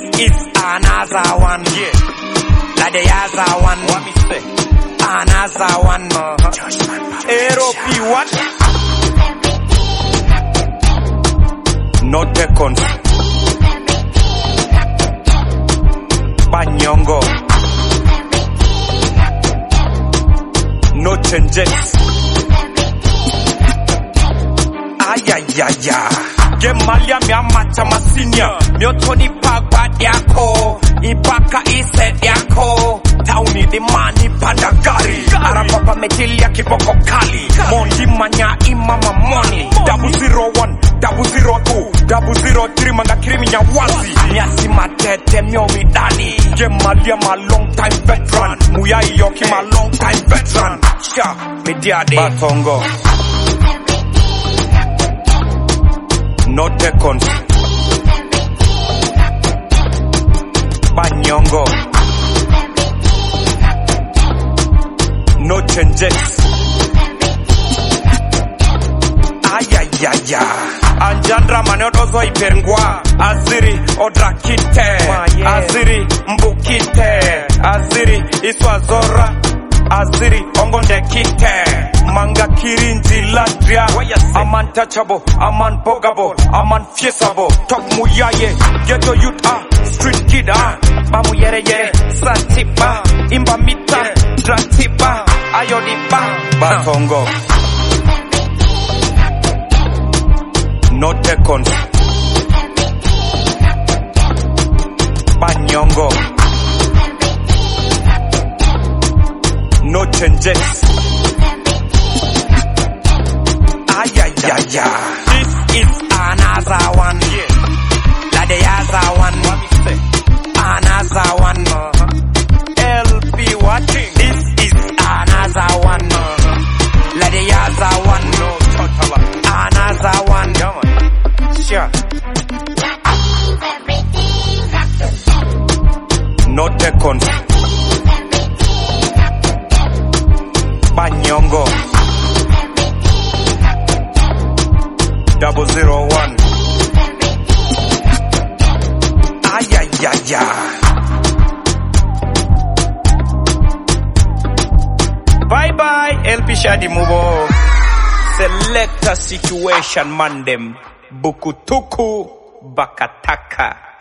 is another one. Yeah. Like the other one. What me say? Another one. AROP what? No take-ons. Banyongo. No changes. Ayayaya. Gemalia miamacha masinya. Miotoni pagwa diako. Ibaka ise diako. Tauni di mani pandagari. Arapapa mejilia kiboko kali. Mondi manya imama money. 001, 002, 003 manga kirimi ya wazi. Miasi matete mio midani. Gemalia ma long time veteran. Muyai yoki ma long time veteran. Sha, mediade. Batongo. No take-ons. Banyongo. No changes. Ayayaya. Anjandra maneodozo iperngwa. Aziri odrakite. Aziri mbukite. Aziri iswazora. Aziri ongonde kite. Manga kirinzi ladria. I'm untouchable, I'm unbogable, I'm unfeasible. Top muyaye, ghetto youth street kid Mamu yere yere, satipa. Imba mita, dratipa. Ayodipa, batongo. No take-ons. Banyongo. No changes. Ayayaya. This is another one. Yeah. Like the other one. What me say? Another one. LP watching. This is another one. Like the other one. No, total. Another one. Come on. Sure. No take-ons. Banyongo. 001. Ayayaya. Bye bye, LP Shadi Mubo. Select a situation mandem. Bukutuku bakataka.